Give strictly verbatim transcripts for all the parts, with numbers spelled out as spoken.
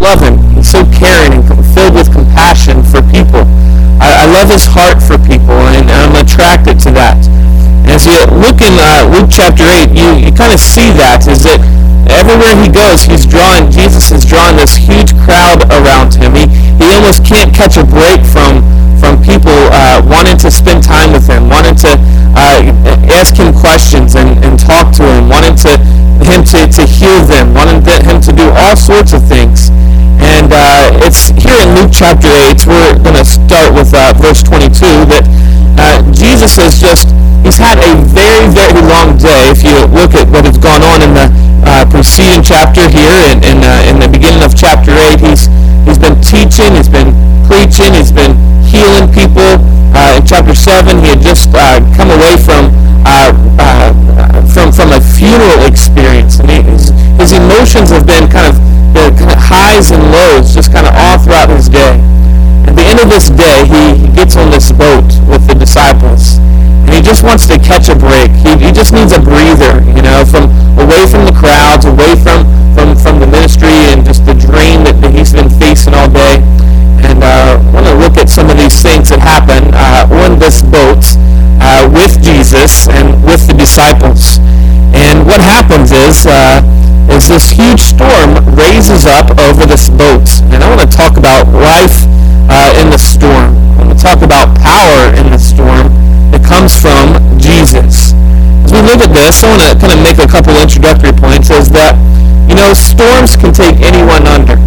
loving. He's so caring and filled with compassion for people. I, I love his heart for people, and I'm attracted to that. And as you look in uh, Luke chapter eight, you, you kind of see that, is that everywhere he goes, he's drawing, Jesus is drawing this huge crowd around him. He, he almost can't catch a break from from people uh, wanting to spend time with him, wanting to uh, ask him questions and, and talk to him, wanting to him to, to heal them, wanting to, him to do all sorts of things. And uh, it's here in Luke chapter eight, we're going to start with uh, verse twenty-two, that uh, Jesus is just, he's had a very, very long day. If you look at what has gone on in the uh, preceding chapter here, and in, in, uh, in the beginning of chapter eight, he's he's been teaching, he's been preaching, he's been healing people. Uh, in chapter seven, he had just uh, come away from uh, uh, from from a funeral experience, and he, his, his emotions have been kind of the kind of highs and lows, just kind of all throughout his day. At the end of this day, he, he gets on this boat with the disciples, and he just wants to catch a break. He, he just needs a breather, you know, from away from the crowds, away from from from the ministry and just the drain that, that he's been facing all day. And uh, I want to look at some of these things that happen uh, on this boat uh, with Jesus and with the disciples. And what happens is, uh, is this huge storm raises up over this boat. And I want to talk about life uh, in the storm. I want to talk about power in the storm that comes from Jesus. As we look at this, I want to kind of make a couple introductory points, is that, you know, storms can take anyone under,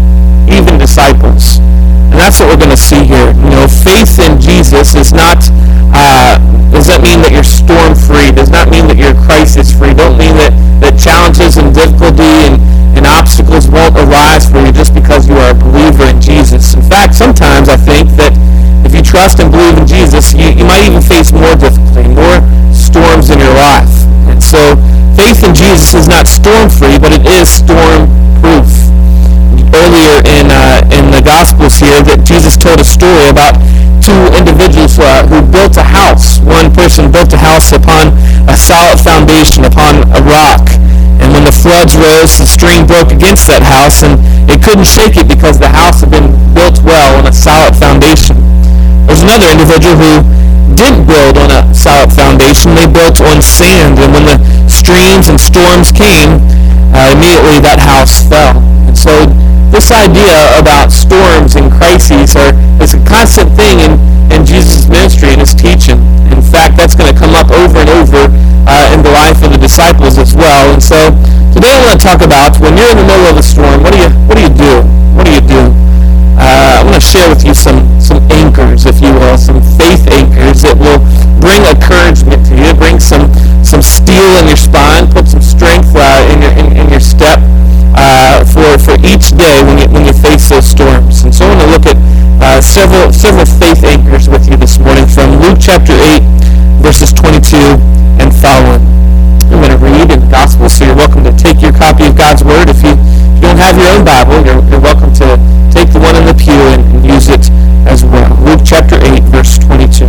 even disciples. And that's what we're going to see here. You know, faith in Jesus is not, uh, does that mean that you're storm-free? Does not mean that you're crisis-free. Don't mean that, that challenges and difficulty and, and obstacles won't arise for you just because you are a believer in Jesus. In fact, sometimes I think that if you trust and believe in Jesus, you, you might even face more difficulty, more storms in your life. And so faith in Jesus is not storm-free, but it is storm-proof. Earlier in uh, in the Gospels here, that Jesus told a story about two individuals uh, who built a house. One person built a house upon a solid foundation, upon a rock. And when the floods rose, the stream broke against that house, and it couldn't shake it because the house had been built well on a solid foundation. There's another individual who didn't build on a solid foundation. They built on sand, and when the streams and storms came, uh, immediately that house fell. And so this idea about storms and crises are, is a constant thing in, in Jesus' ministry and his teaching. In fact, that's going to come up over and over uh, in the life of the disciples as well. And so today I want to talk about, when you're in the middle of a storm, what do you what do you do? What do you do? Uh, I want to share with you some, some anchors, if you will, some faith anchors that will bring encouragement to you, bring some, some steel in your spine, put some strength uh, in your in, in your step. Uh, for for each day when you when you face those storms. And so I want to look at uh, several several faith anchors with you this morning from Luke chapter eight, verses twenty-two and following. I'm going to read in the Gospel, so you're welcome to take your copy of God's Word. If you, if you don't have your own Bible, you're, you're welcome to take the one in the pew and, and use it as well. Luke chapter eight, verse twenty-two.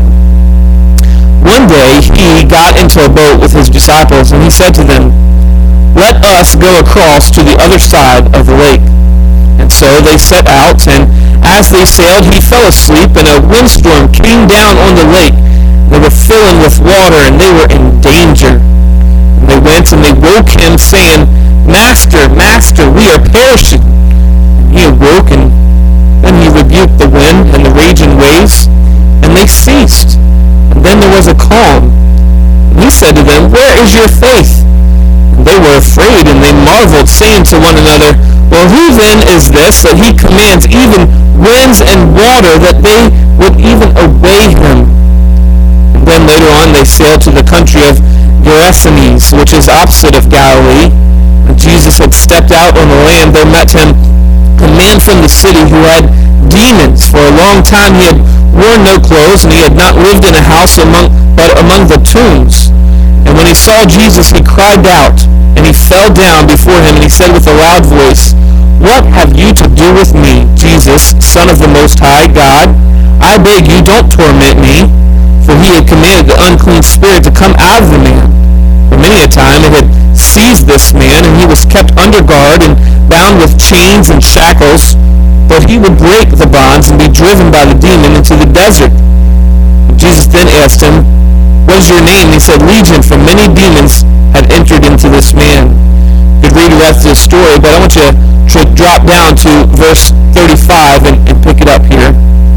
One day he got into a boat with his disciples, and he said to them, "Let us go across to the other side of the lake." And so they set out, and as they sailed, he fell asleep, and a windstorm came down on the lake. They were filling with water, and they were in danger. And they went and they woke him, saying, "Master, Master, we are perishing." And he awoke, and then he rebuked the wind and the raging waves, and they ceased. And then there was a calm. And he said to them, "Where is your faith?" They were afraid, and they marveled, saying to one another, "Well, who then is this, that he commands even winds and water, that they would even obey him?" And then later on they sailed to the country of Gerasenes, which is opposite of Galilee. When Jesus had stepped out on the land, there met him a man from the city who had demons. For a long time he had worn no clothes, and he had not lived in a house among but among the tombs. And when he saw Jesus, he cried out, and he fell down before him, and he said with a loud voice, "What have you to do with me, Jesus, Son of the Most High God? I beg you, don't torment me." For he had commanded the unclean spirit to come out of the man. For many a time it had seized this man, and he was kept under guard and bound bound with chains and shackles, but he would break the bonds and be driven by the demon into the desert. Jesus then asked him, "What is your name?" He said, "Legion," for many demons had entered into this man. You could read the rest of the story, but I want you to drop down to verse thirty-five and, and pick it up here.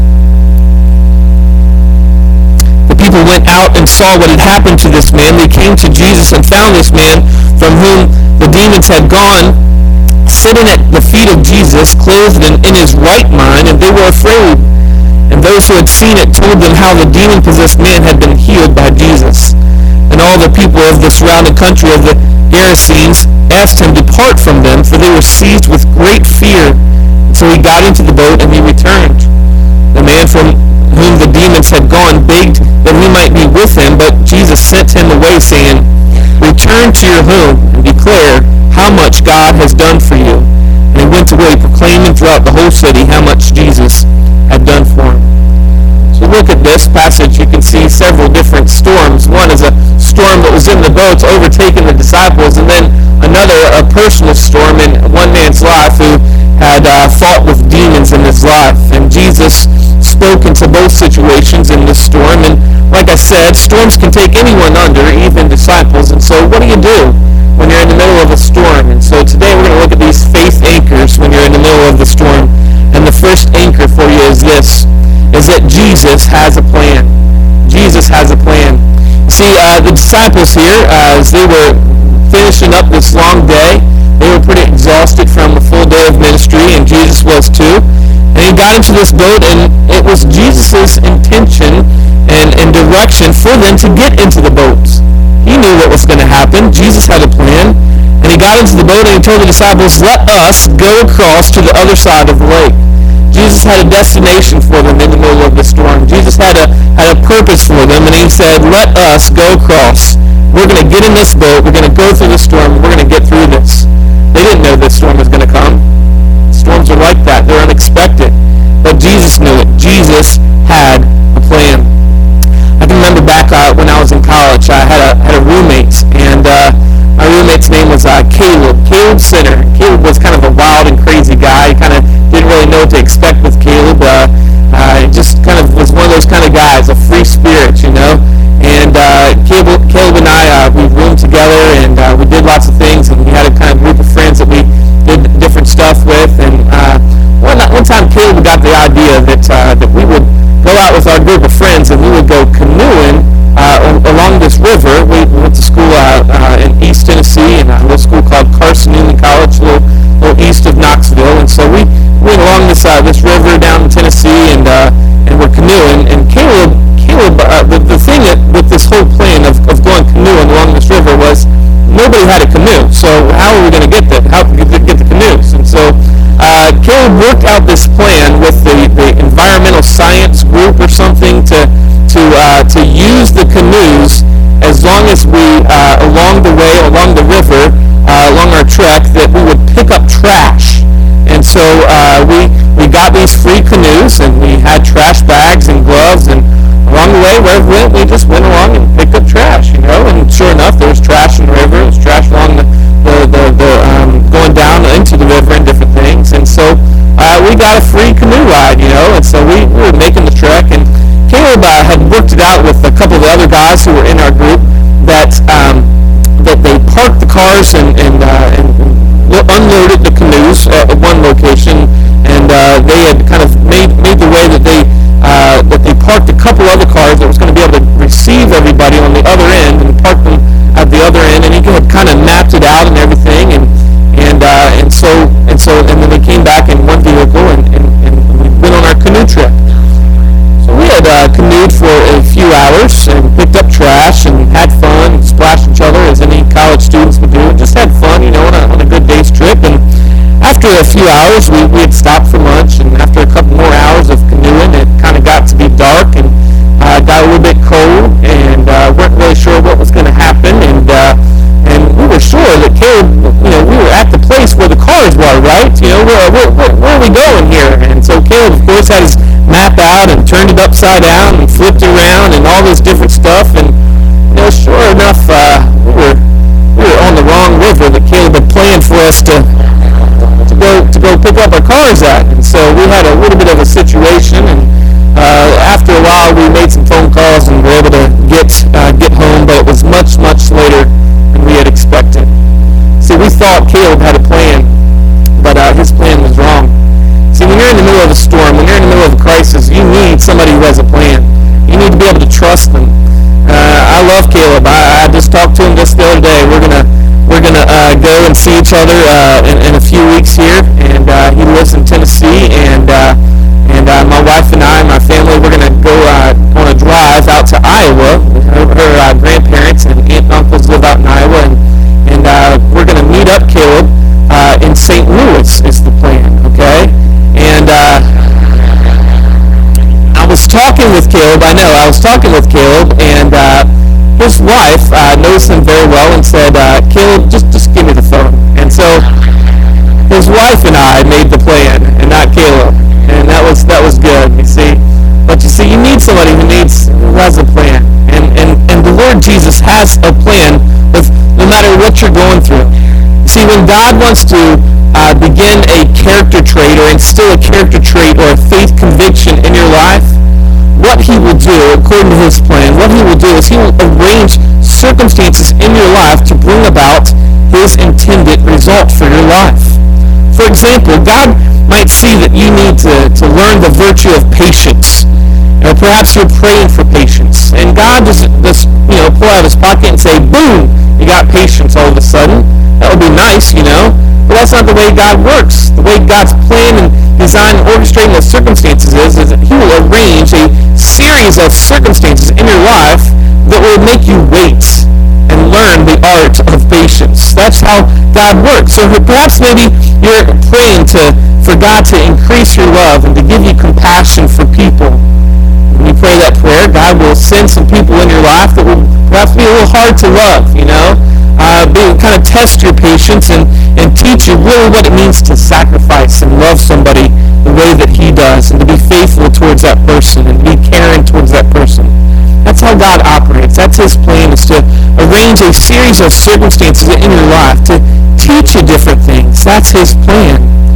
The people went out and saw what had happened to this man. They came to Jesus and found this man from whom the demons had gone sitting at the feet of Jesus, clothed in, in his right mind, and they were afraid. And those who had seen it told them how the demon-possessed man had been healed by Jesus. And all the people of the surrounding country of the Gerasenes asked him to depart from them, for they were seized with great fear. And so he got into the boat and he returned. The man from whom the demons had gone begged that he might be with him, but Jesus sent him away, saying, "Return to your home and declare how much God has done for you." And he went away proclaiming throughout the whole city how much Jesus had done for him. So look at this passage. You can see several different storms. One is a storm that was in the boats overtaking the disciples, and then another, a personal storm in one man's life who had uh, fought with demons in his life. And Jesus spoke into both situations in this storm. And like I said, storms can take anyone under, even disciples. And so what do you do when you're in the middle of a storm? And so today we're going to look at these faith anchors when you're in the middle of the storm. And the first anchor for you is this, is that Jesus has a plan. Jesus has a plan. See, uh, the disciples here, uh, as they were finishing up this long day, they were pretty exhausted from a full day of ministry, and Jesus was too. And he got into this boat, and it was Jesus' intention and, and direction for them to get into the boat. He knew what was going to happen. Jesus had a plan. And he got into the boat and he told the disciples, "Let us go across to the other side of the lake." Jesus had a destination for them in the middle of the storm. Jesus had a had a purpose for them, and he said, "Let us go across. We're going to get in this boat. We're going to go through the storm. We're going to get through this." They didn't know this storm was going to come. Storms are like that. They're unexpected. But Jesus knew it. Jesus had a plan. I can remember back uh, when I was in college, I had a had a roommate, and uh, my roommate's name was uh, Caleb. Caleb Center. Caleb was kind of a wild and crazy guy. He kind of didn't really know what to expect with Caleb. Uh, uh, just kind of was one of those kind of guys, a free spirit, you know. And uh, Caleb, Caleb and I, uh, we roomed together, and uh, we did lots of things, and we had a kind of group of friends that we did different stuff with. And uh, one, one time Caleb got the idea that uh, that we would go out with our group of friends, and we would go canoeing Uh, along this river. We went to school uh, uh, in East Tennessee, in a little school called Carson Newman College, a little, little east of Knoxville. And so we went along this uh, this river down in Tennessee, and uh, and we're canoeing. And Caleb, Caleb, uh, the, the thing that with this whole plan of, of going canoeing along this river was nobody had a canoe. So how are we going to get that? How can we get the canoes? And so uh, Caleb worked out this plan with the, the environmental science group or something to to uh, to use the canoes as long as we, uh, along the way, along the river, uh, along our trek, that we would pick up trash. And so uh, we we got these free canoes, and we had trash bags and gloves, and along the way, wherever we went, we just went along and picked up trash, you know. And sure enough, there was trash in the river. There was trash along the, the, the, the um, going down into the river and different things. And so uh, we got a free canoe ride, you know, and so we, we were making the trek, and Caleb uh, had worked it out with a couple of the other guys who were in our group that um, that they parked the cars and and, uh, and unloaded the canoes at one location, and uh, they had kind of made made the way that they uh, that they parked a couple other cars that was going to be able to receive everybody on the other end and park them at the other end, and he had kind of mapped it out and everything, and and uh, and so and so and then they came back in one vehicle and, and, and we went on our canoe trip. We had uh, canoed for a few hours and picked up trash and had fun and splashed each other as any college students would do, and just had fun, you know, on a, on a good day's trip. And after a few hours, we, we had stopped for lunch, and after a couple more hours of canoeing, it kind of got to be dark and uh, got a little bit cold, and uh, weren't really sure what was going to happen. And uh, and we were sure that Caleb, you know, we were at the place where the cars were, right? You know, where, where, where, where are we going here? And so Caleb, of course, had his map out and turned it upside down and flipped it around and all this different stuff. And you know, sure enough, uh, we were we were on the wrong river that Caleb had planned for us to to go go pick up our cars at? And so we had a little bit of a situation, and uh, after a while we made some phone calls and were able to get uh, get home, but it was much, much later than we had expected. See, we thought Caleb had a plan, but uh, his plan was wrong. See, when you're in the middle of a storm, when you're in the middle of a crisis, you need somebody who has a plan. You need to be able to trust them. Uh, I love Caleb. I, I just talked to him just the other day. We're gonna we're gonna uh, go and see each other uh, in, in a few weeks here, and uh, he lives in Tennessee, and uh, and uh, my wife and I, and my family, we're gonna go uh, on a drive out to Iowa. Her, her uh, grandparents and aunt and uncles live out in Iowa, and and uh, we're gonna meet up Caleb uh, in Saint Louis is the plan. Okay, and. Uh, I was talking with Caleb, I know, I was talking with Caleb, and uh, his wife uh, knows him very well and said, uh, Caleb, just, just give me the phone. And so his wife and I made the plan, and not Caleb. And that was that was good, you see. But you see, you need somebody who needs who has a plan. And, and, and the Lord Jesus has a plan with no matter what you're going through. You see, when God wants to uh, begin a character trait or instill a character trait or a faith conviction in your life, what he will do, according to his plan, what he will do is he will arrange circumstances in your life to bring about his intended result for your life. For example, God might see that you need to, to learn the virtue of patience. Or perhaps you're praying for patience. And God just, just you know, pull out of his pocket and say, boom, you got patience all of a sudden. That would be nice, you know. But that's not the way God works. The way God's plan and design and orchestrating those circumstances is, is that he will arrange a series of circumstances in your life that will make you wait and learn the art of patience. That's how God works. So perhaps maybe you're praying to for God to increase your love and to give you compassion for people. When you pray that prayer, God will send some people in your life that will perhaps be a little hard to love, you know. Uh, be, kind of test your patience and, and teach you really what it means to sacrifice and love somebody the way that he does, and to be faithful towards that person and be caring towards that person. That's how God operates. That's his plan, is to arrange a series of circumstances in your life to teach you different things. That's his plan.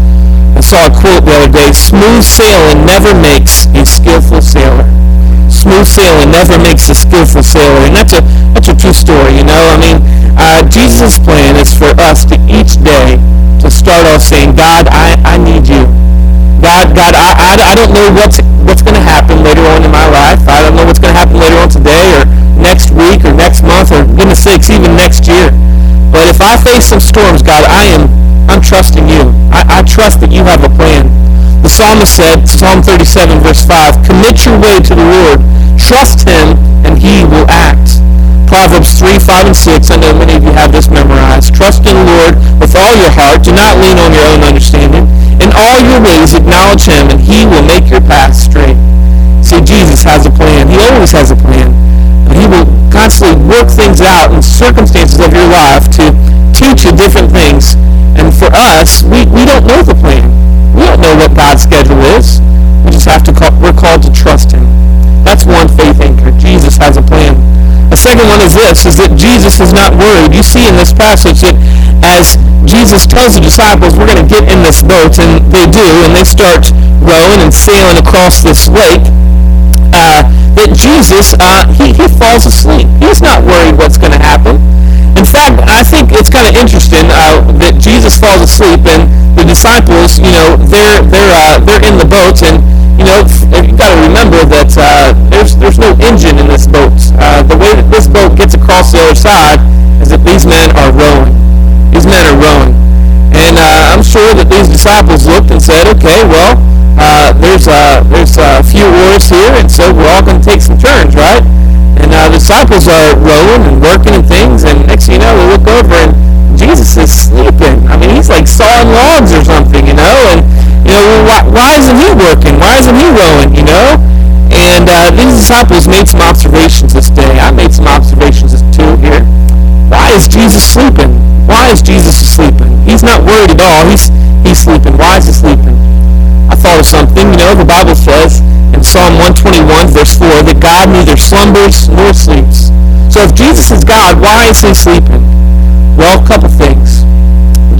I saw a quote the other day, smooth sailing never makes a skillful sailor. Smooth sailing never makes a skillful sailor. And that's a that's a true story, you know. I mean, uh, Jesus' plan is for us to each day to start off saying, God, I, I need you. God, God, I, I, I don't know what's what's going to happen later on in my life. I don't know what's going to happen later on today or next week or next month or, goodness sakes, even next year. But if I face some storms, God, I am I'm trusting you. I, I trust that you have a plan. The psalmist said, Psalm thirty-seven, verse five, commit your way to the Lord. Trust him, and he will act. Proverbs three, five, and six, I know many of you have this memorized. Trust in the Lord with all your heart. Do not lean on your own understanding. In all your ways acknowledge him, and he will make your path straight. See, Jesus has a plan. He always has a plan. And he will constantly work things out in circumstances of your life to teach you different things. And for us, we, we don't know the plan. We don't know what God's schedule is. We just have to call, we're called to trust him. That's one faith anchor. Jesus has a plan. The second one is this, is that Jesus is not worried. You see in this passage that as Jesus tells the disciples, we're going to get in this boat, and they do, and they start rowing and sailing across this lake, uh, that Jesus, uh, he, he falls asleep. He's not worried what's going to happen. In fact, I think it's kind of interesting uh, that Jesus falls asleep, and the disciples, you know, they're they're uh, they're in the boat, and you know, you've got to remember that uh, there's there's no engine in this boat. Uh, the way that this boat gets across the other side is that these men are rowing. These men are rowing, and uh, I'm sure that these disciples looked and said, "Okay, well, uh, there's uh, there's a few oars here, and so we're all going to take some turns, right?" And uh, the disciples are rowing and working and things, and next thing you know, we look over and Jesus is sleeping. I mean, he's like sawing logs or something, you know, and, you know, why, why isn't he working? Why isn't he rowing, you know? And uh, these disciples made some observations this day. I made some observations too here. Why is Jesus sleeping? Why is Jesus sleeping? He's not worried at all. He's, he's sleeping. Why is he sleeping? I thought of something, you know, the Bible says in Psalm one twenty-one, verse four, that God neither slumbers nor sleeps. So if Jesus is God, why is he sleeping? Well, a couple things.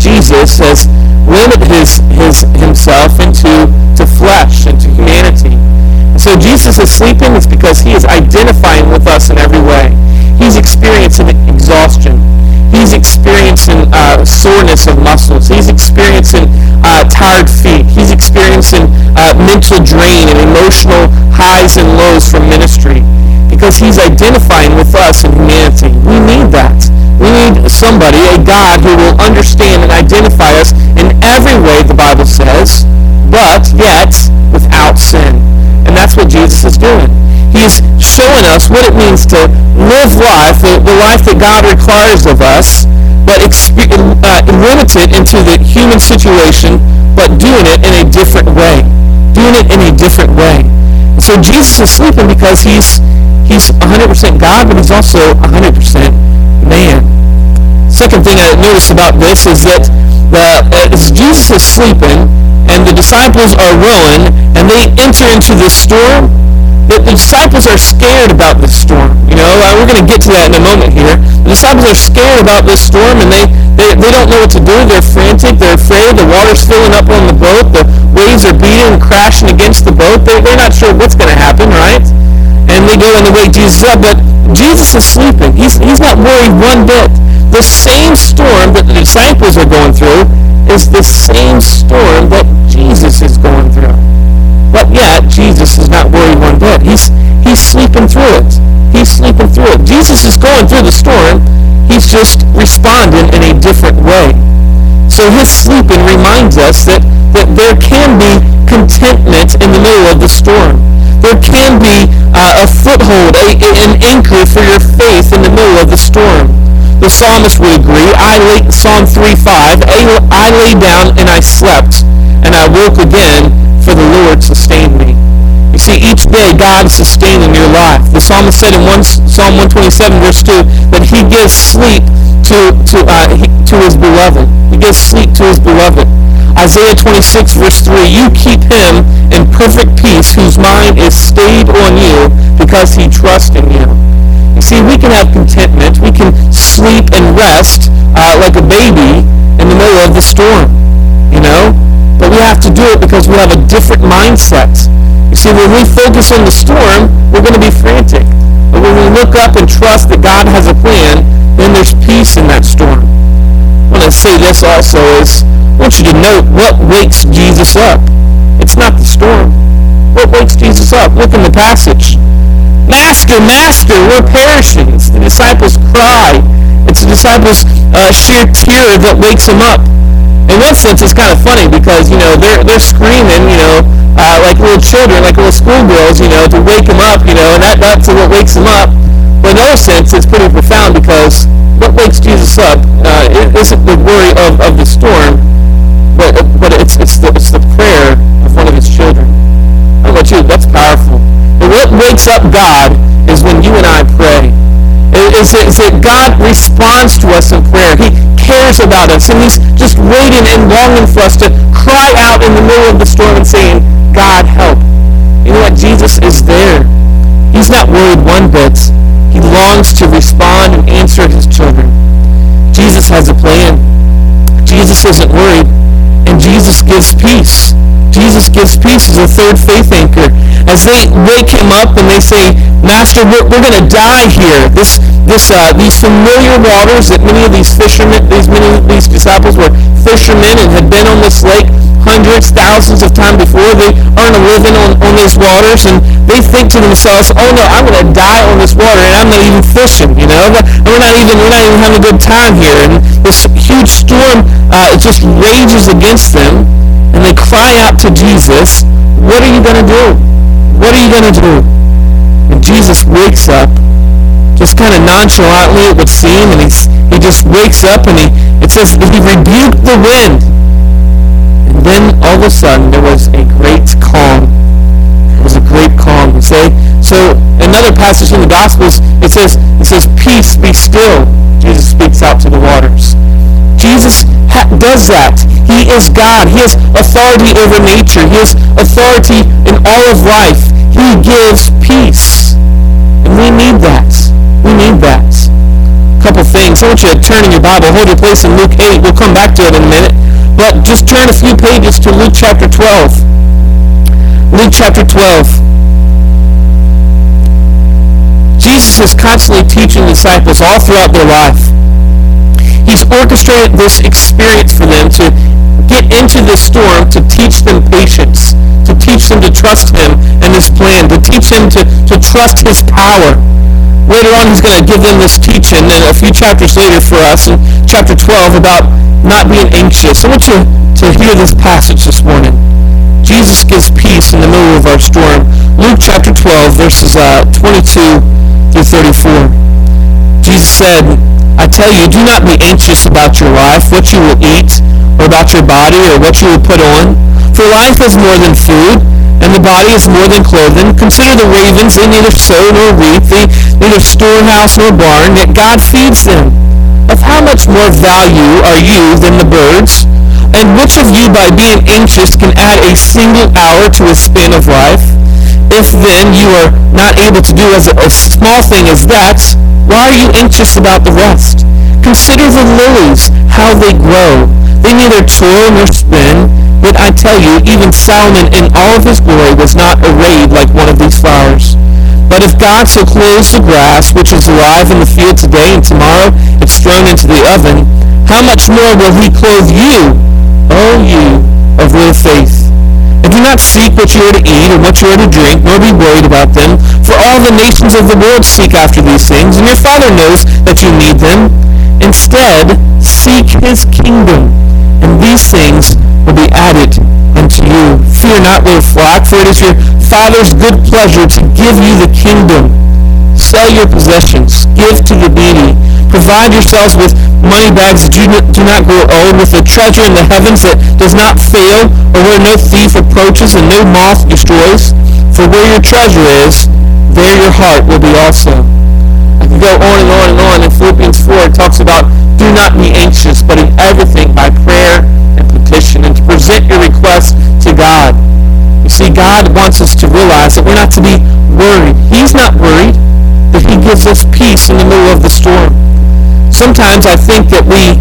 Jesus has limited his, his himself into to flesh, into humanity. And so Jesus is sleeping. It's because he is identifying with us in every way. He's experiencing exhaustion. He's experiencing uh, soreness of muscles. He's experiencing uh, tired feet. He's experiencing uh, mental drain and emotional highs and lows from ministry, because he's identifying with us in humanity. We need that. We need somebody, a God, who will understand and identify us in every way, the Bible says, but yet without sin. And that's what Jesus is doing. He's showing us what it means to live life, the, the life that God requires of us, but exp- uh, limited into the human situation, but doing it in a different way. Doing it in a different way. And so Jesus is sleeping because he's he's one hundred percent God, but he's also one hundred percent man. Second thing I noticed about this is that the, as Jesus is sleeping and the disciples are rowing and they enter into this storm, the, the disciples are scared about this storm. You know, uh, we're going to get to that in a moment here. The disciples are scared about this storm, and they, they, they don't know what to do. They're frantic. They're afraid. The water's filling up on the boat. The waves are beating and crashing against the boat. They, they're not sure what's going to happen, right? And they go and they wake Jesus up, but Jesus is sleeping. He's, he's not worried one bit. The same storm that the disciples are going through is the same storm that Jesus is going through. But yet, Jesus is not worried one bit. He's, he's sleeping through it. He's sleeping through it. Jesus is going through the storm. He's just responding in a different way. So his sleeping reminds us that, that there can be contentment in the middle of the storm. There can be uh, a foothold, a, a, an anchor for your faith in the middle of the storm. The psalmist would agree. I lay, Psalm three five, I, I lay down and I slept, and I woke again, for the Lord sustained me. You see, each day God is sustaining your life. The psalmist said in one, Psalm one twenty-seven, verse two, that he gives sleep to to uh, he, to his beloved. He gives sleep to his beloved. Isaiah twenty-six, verse three, you keep him in perfect peace whose mind is stayed on you because he trusts in you. You see, we can have contentment. We can sleep and rest uh, like a baby in the middle of the storm, you know? But we have to do it because we have a different mindset. You see, when we focus on the storm, we're going to be frantic. But when we look up and trust that God has a plan, then there's peace in that storm. I want to say this also is, I want you to note what wakes Jesus up. It's not the storm. What wakes Jesus up? Look in the passage. Master, Master, we're perishing. It's the disciples' cry. It's the disciples' uh, sheer tear that wakes him up. In one sense, it's kind of funny because, you know, they're they're screaming, you know, uh, like little children, like little schoolgirls, you know, to wake them up, you know, and that, that's what wakes them up. But in another sense, it's pretty profound because what wakes Jesus up uh, isn't the worry of, of the storm, but but it's it's the it's the prayer of one of his children. I don't know about you, that's powerful. But what wakes up God is when you and I pray. Is it, is it God responds to us in prayer. He cares about us, and he's just waiting and longing for us to cry out in the middle of the storm and saying, God, help. You know what? Jesus is there. He's not worried one bit. He longs to respond and answer his children. Jesus has a plan. Jesus isn't worried, and Jesus gives peace. Jesus gives peace as a third faith anchor. As they wake him up and they say, Master, we're, we're going to die here. This, this, uh, these familiar waters that many of these fishermen, these many of these disciples were fishermen and had been on this lake hundreds, thousands of times before. They earn a living on, on these waters, and they think to themselves, oh no, I'm going to die on this water, and I'm not even fishing, you know? We're not even, we're not even having a good time here. And this huge storm uh, just rages against them. And they cry out to Jesus, what are you going to do? What are you going to do? And Jesus wakes up, just kind of nonchalantly it would seem, and he's, he just wakes up and he, it says he rebuked the wind. And then all of a sudden there was a great calm. There was a great calm. So, so another passage in the Gospels, it says, it says, peace, be still. Jesus speaks out to the waters. Jesus ha- does that. He is God. He has authority over nature. He has authority in all of life. He gives peace. And we need that. We need that. A couple things And so I want you to turn in your Bible, hold your place in Luke eight. We'll come back to it in a minute. But just turn a few pages to Luke chapter twelve. Luke chapter twelve. Jesus is constantly teaching disciples all throughout their life. He's orchestrated this experience for them to get into this storm, to teach them patience, to teach them to trust him and his plan, to teach them to, to trust his power. Later on, he's going to give them this teaching, and a few chapters later for us, in chapter twelve, about not being anxious. I want you to hear this passage this morning. Jesus gives peace in the middle of our storm. Luke chapter twelve, verses uh, twenty-two through thirty-four. Jesus said, I tell you, do not be anxious about your life, what you will eat, or about your body, or what you will put on. For life is more than food, and the body is more than clothing. Consider the ravens, they neither sow nor reap, they neither storehouse nor barn, yet God feeds them. Of how much more value are you than the birds? And which of you, by being anxious, can add a single hour to his span of life? If then you are not able to do as a, a small thing as that, why are you anxious about the rest? Consider the lilies, how they grow. They neither toil nor spin. Yet I tell you, even Solomon in all of his glory was not arrayed like one of these flowers. But if God so clothes the grass, which is alive in the field today, and tomorrow it's thrown into the oven, how much more will he clothe you, O you of little faith? And do not seek what you are to eat or what you are to drink, nor be worried about them. For all the nations of the world seek after these things, and your Father knows that you need them. Instead, seek his kingdom, and these things will be added unto you. Fear not, little flock, for it is your Father's good pleasure to give you the kingdom. Sell your possessions, give to the needy. Provide yourselves with money bags that do not grow old, with a treasure in the heavens that does not fail, or where no thief approaches and no moth destroys. For where your treasure is, there your heart will be also. I can go on and on and on. In Philippians four, it talks about, do not be anxious, but in everything by prayer and petition, and to present your requests to God. You see, God wants us to realize that we're not to be worried. He's not worried, but he gives us peace in the middle of the storm. Sometimes I think that we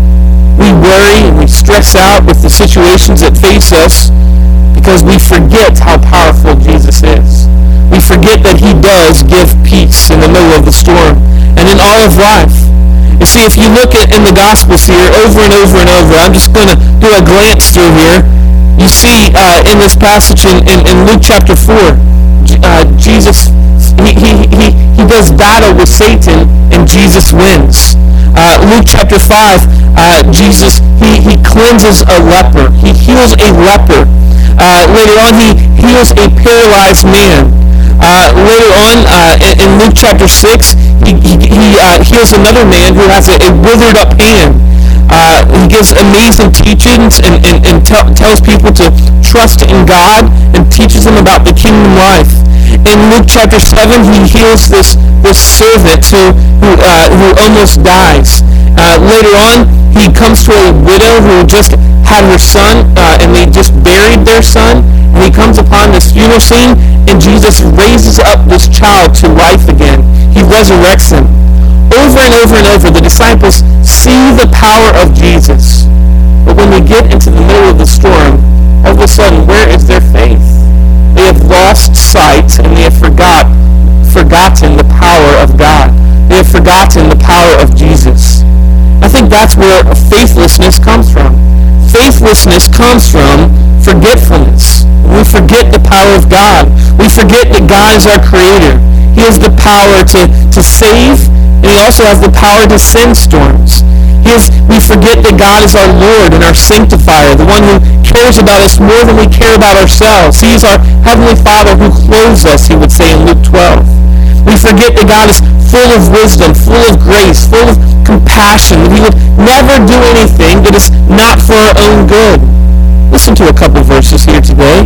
we worry and we stress out with the situations that face us because we forget how powerful Jesus is. We forget that he does give peace in the middle of the storm and in all of life. You see, if you look at in the Gospels here over and over and over, I'm just going to do a glance through here. You see uh, in this passage in, in, in Luke chapter four, uh, Jesus, he, he, he, he does battle with Satan and Jesus wins. Uh, Luke chapter five, uh, Jesus, he, he cleanses a leper. He heals a leper. Uh, later on, he heals a paralyzed man. Uh, later on, uh, in, in Luke chapter six, he, he, he uh, heals another man who has a, a withered up hand. Uh, he gives amazing teachings and, and, and t- tells people to trust in God and teaches them about the kingdom life. In Luke chapter seven, he heals this, this servant who who, uh, who almost dies. Uh, later on, he comes to a widow who just had her son, uh, and they just buried their son. And he comes upon this funeral scene, and Jesus raises up this child to life again. He resurrects him. Over and over and over, the disciples see the power of Jesus. But when they get into the middle of the storm, all of a sudden, where is their faith? They have lost sight, and they have forgot, forgotten the power of God. They have forgotten the power of Jesus. I think that's where faithlessness comes from. Faithlessness comes from forgetfulness. We forget the power of God. We forget that God is our creator. He has the power to, to save, and he also has the power to send storms. He has, we forget that God is our Lord and our sanctifier, the one who cares about us more than we care about ourselves. He is our Heavenly Father who clothes us, he would say in Luke twelve. We forget that God is full of wisdom, full of grace, full of compassion, that he would never do anything that is not for our own good. Listen to a couple verses here today.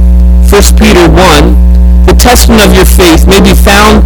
First Peter one, the testing of your faith may be found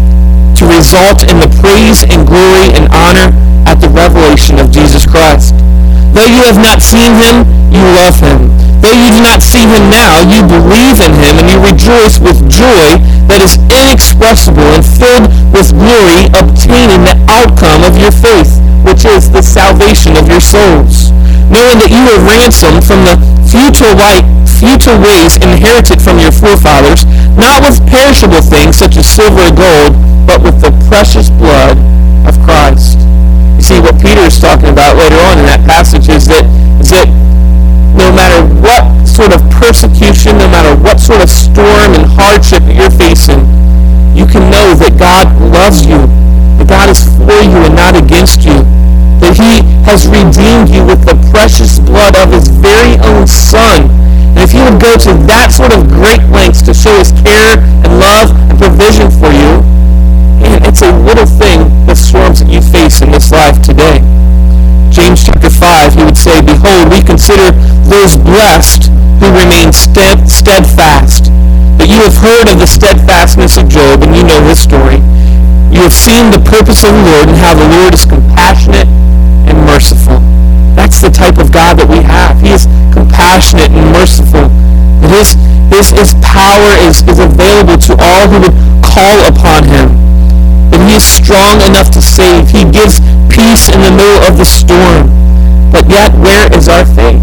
to result in the praise and glory and honor at the revelation of Jesus Christ. Though you have not seen him, you love him. Though you do not see him now, you believe in him, and you rejoice with joy that is inexpressible and filled with glory, obtaining the outcome of your faith, which is the salvation of your souls. Knowing that you were ransomed from the futile, light, futile ways inherited from your forefathers, not with perishable things such as silver or gold, but with the precious blood of Christ. You see, what Peter is talking about later on in that passage is that, is that no matter what sort of persecution, no matter what sort of storm and hardship that you're facing, you can know that God loves you, that God is for you and not against you, that he has redeemed you with the precious blood of his very own Son. And if he would go to that sort of great lengths to show his care and love and provision for you, man, it's a little thing, the storms that you face in this life today. James chapter five, he would say, "Behold, we consider those blessed who remain stead, steadfast. That you have heard of the steadfastness of Job, and you know his story. You have seen the purpose of the Lord, and how the Lord is compassionate and merciful." That's the type of God that we have. He is compassionate and merciful. That his, his, his power is, is available to all who would call upon him. That he is strong enough to save. He gives peace in the middle of the storm. But yet, where is our faith?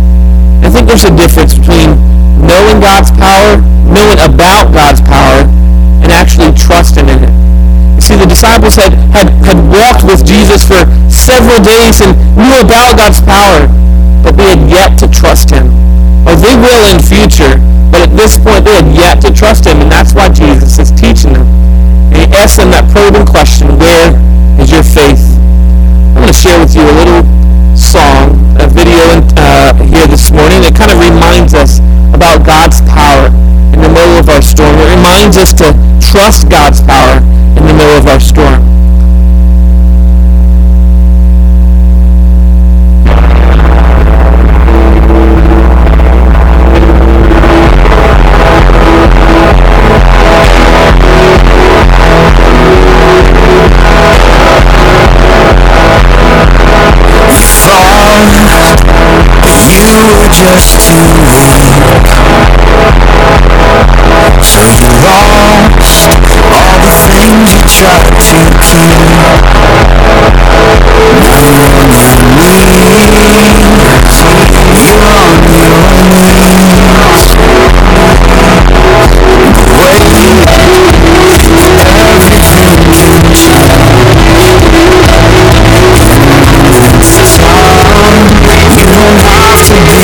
I think there's a difference between knowing God's power, knowing about God's power, and actually trusting in it. You see, the disciples had, had, had walked with Jesus for several days and knew about God's power, but they had yet to trust him. Or they will in future, but at this point they had yet to trust him, and that's why Jesus is teaching them. And he asks them that probing question, where is your faith? I'm going to share with you a little song, a video uh, here this morning that kind of reminds us about God's power in the middle of our storm. It reminds us to trust God's power in the middle of our storm. Just too weak, so you lost all the things you tried to keep. Now you're on your knees, you're on your knees. Wait, everything can change. It's time, you don't have to be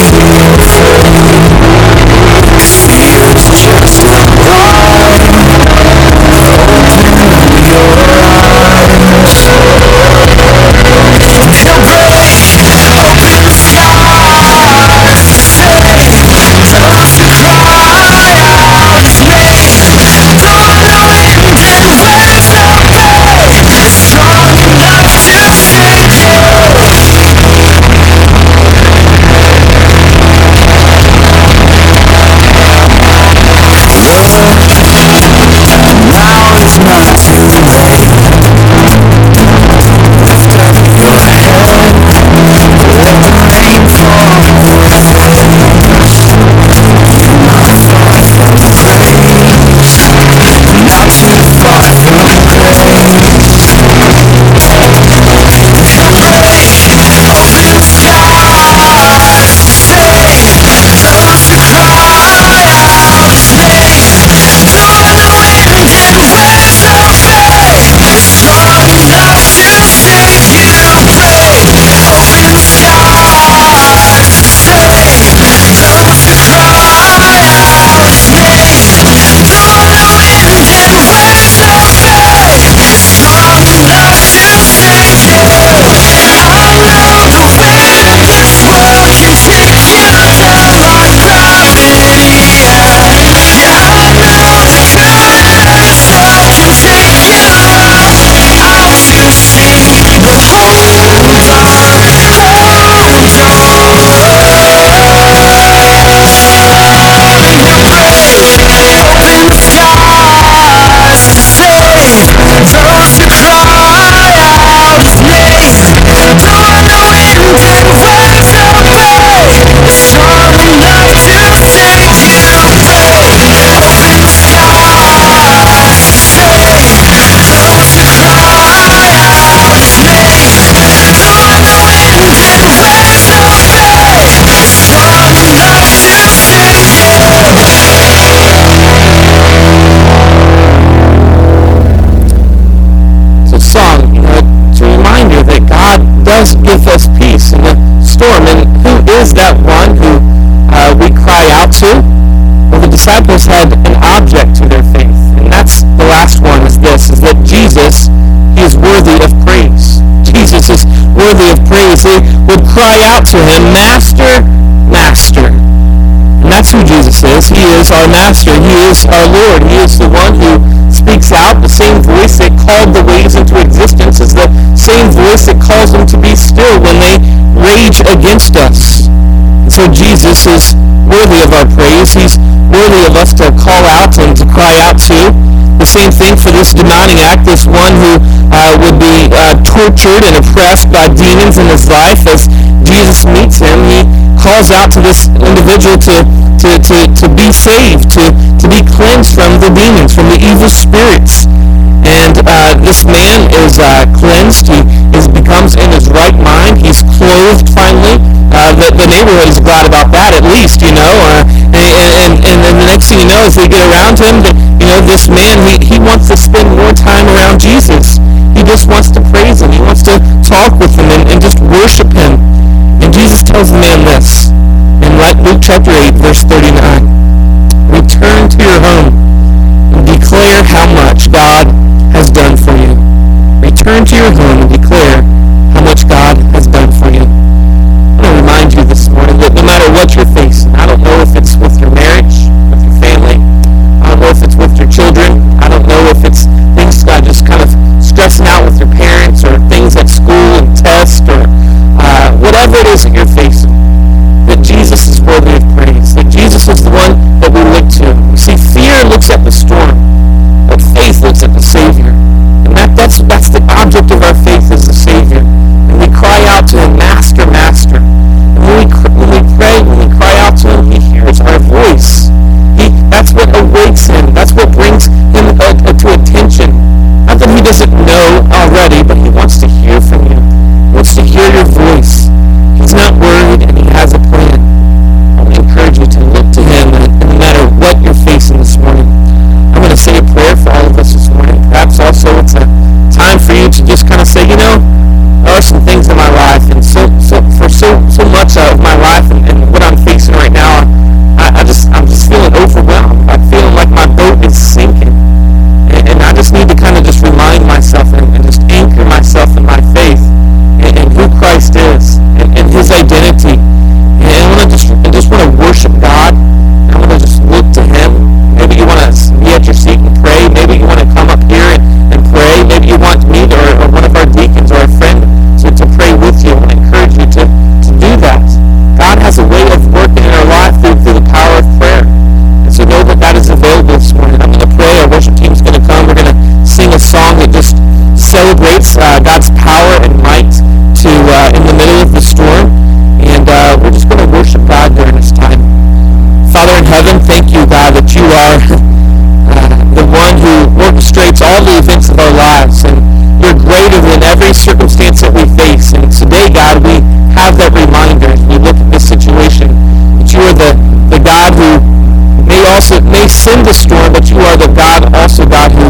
Break, open the sky. is. He is our master. He is our Lord. He is the one who speaks out. The same voice that called the waves into existence is the same voice that calls them to be still when they rage against us. And so Jesus is worthy of our praise. He's worthy of us to call out and to cry out to. The same thing for this demoniac, this one who uh, would be uh, tortured and oppressed by demons in his life. As Jesus meets him, he calls out to this individual to, to, to, to be saved, to, to be cleansed from the demons, from the evil spirits. And uh, this man is uh, cleansed. He is, becomes in his right mind. He's clothed finally. Uh, the, the neighborhood is glad about that, at least, you know. Uh, and, and, and then the next thing you know, as they get around him, the, you know, this man, he, he wants to spend more time around Jesus. He just wants to praise him. He wants to talk with him and, and just worship him. And Jesus tells the man this in Luke chapter eight, verse thirty-nine. Return to your home and declare how much God has done for you. Return to your home and declare how much God has done for you. I want to remind you this morning that no matter what you're facing, I don't know if it's with your marriage, with your family, I don't know if it's with your children, I don't know if it's things uh, just kind of stressing out with your parents or things at school and tests or uh, whatever it is that you're facing, that Jesus is worthy of praise, that Jesus is the one that we look to. You see, fear looks at the storm, but faith looks at the Savior. And that, that's, that's the object of our faith, is the Savior. And we cry out to him, Master, Master. And when we, when we pray, when we cry out to him, he hears our voice. He, that's what awakes him. That's what brings him uh, uh, to attention. Not that he doesn't know already, but he wants to hear from you. He wants to hear your voice. He's not worried, and he has a plan. I want to encourage you to look to him, and, and no matter what you're facing this morning. I'm going to say a prayer for all of us this morning. Perhaps also it's a time for you to just kind of say, you know, there are some things in my life, and so, so for so so much of my life and, and what I'm facing right now, I, I just I'm just feeling overwhelmed. I'm feeling like my boat is sinking, and, and I just need to kind of just remind myself and, and just anchor myself in my faith and, and who Christ is and, and His identity. And I want to just I just want to worship God. I want to just look to Him. Maybe you want to be at your seat and pray. Maybe you want to come up here and, and pray. Maybe you want me or, or one of our deacons or a friend to, to pray with you. I want to encourage you to, to do that. God has a way of working in our life through, through the power of prayer. And so know that that is available this morning. I'm going to pray. Our worship team is going to come. We're going to sing a song that just celebrates uh, God's power and might to uh, in the middle of the storm. And uh, we're just going to worship God during this time. Father in heaven, thank you, God, that you are uh, the one who orchestrates all the events of our lives, and you're greater than every circumstance that we face. And today, God, we have that reminder as we look at this situation, that you are the, the God who may also may send the storm, but you are the God, also God, who